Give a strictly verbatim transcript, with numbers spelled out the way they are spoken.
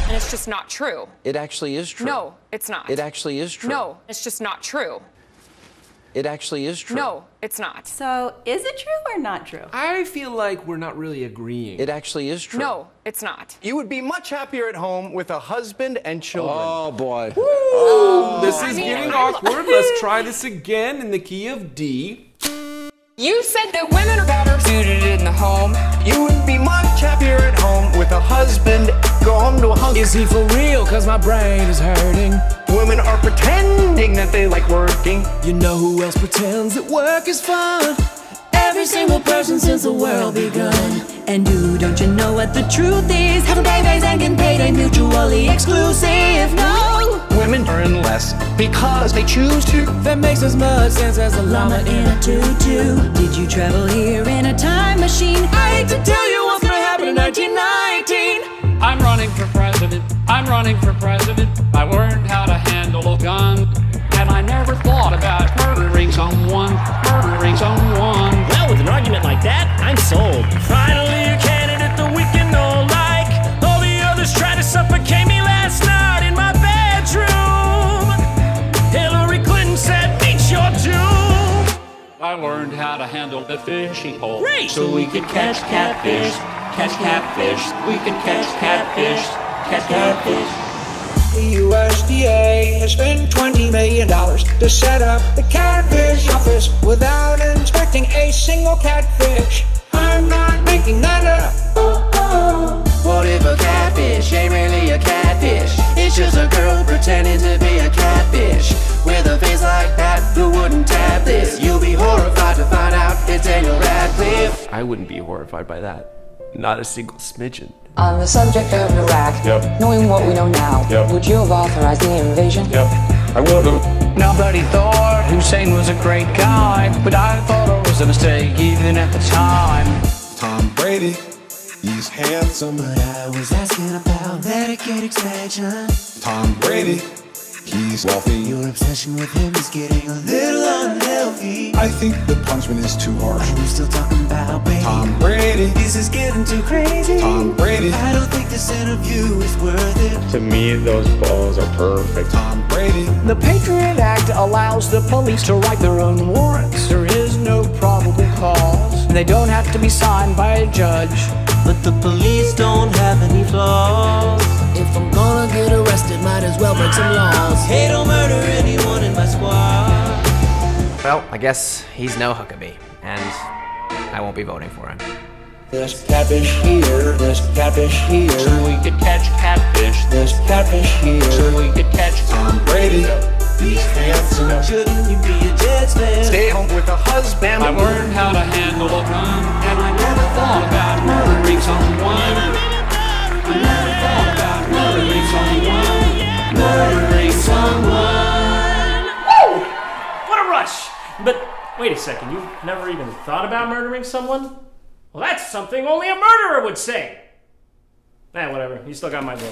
And it's just not true. It actually is true. No, it's not. It actually is true. No, it's just not true. It actually is true. No, it's not. So, is it true or not true? I feel like we're not really agreeing. It actually is true. No, it's not. You would be much happier at home with a husband and children. Oh, boy. Oh, this I is mean, getting I- awkward. Let's try this again in the key of D. You said that women are better suited in the home. You would be much happier at home with a husband. Go home to a husband. Is he for real? Cause my brain is hurting. Women are pretending that they like working. You know who else pretends that work is fun? Every single person since the world begun. And you, don't you know what the truth is? Having babies and getting paid ain't mutually exclusive, no! Women earn less because they choose to. That makes as much sense as a llama in a tutu. Did you travel here in a time machine? I hate to tell you what's gonna happen in nineteen nineteen. I'm running for president. I'm running for president. I learned how to handle a gun. And I never thought about murdering someone. Murdering someone. Well, with an argument like that, I'm sold. Finally, a candidate that we can all like. All the others tried to suffocate me last night in my bedroom. Hillary Clinton said, meet your doom. I learned how to handle the fishing pole. Great! So we could catch catfish. Catch catfish. We could catch catfish. Catch catfish. The U S D A has spent twenty million dollars to set up the catfish office without inspecting a single catfish. I'm not making that up. Oh, oh. What if a catfish ain't really a catfish? It's just a girl pretending to be a catfish. With a face like that, who wouldn't tap this? You'll be horrified to find out it's Daniel Radcliffe. I wouldn't be horrified by that. Not a single smidgen. On the subject of Iraq, Yep. knowing what we know now, Yep. would you have authorized the invasion? Yep, I would have. Nobody thought Hussein was a great guy, but I thought it was a mistake even at the time. Tom Brady, he's handsome. But I was asking about Medicaid expansion. Tom Brady, he's wealthy. Your obsession with him is getting a little unhealthy. I think the punishment is too harsh. Are we still talking about Brady? Tom Brady, This is getting too crazy. Tom Brady, I don't think this interview is worth it. To me, those balls are perfect. Tom Brady. The Patriot Act allows the police to write their own warrants. There is no probable cause. They don't have to be signed by a judge. But the police don't have any flaws. If I'm gonna get arrested, might as well break some laws. Hey, don't murder anyone in my squad. Well, I guess he's no Huckabee, and I won't be voting for him. There's catfish here, there's catfish here. So we could catch catfish. There's catfish here. So we could catch Tom Brady, he's handsome. Shouldn't you be a Jets fan? Stay home with a husband. I learned how to handle a gun, and I never thought about murdering someone. I never thought about murdering someone. Murdering someone. Woo! What a rush! But wait a second, you've never even thought about murdering someone? Well, that's something only a murderer would say. Eh, whatever. You still got my vote.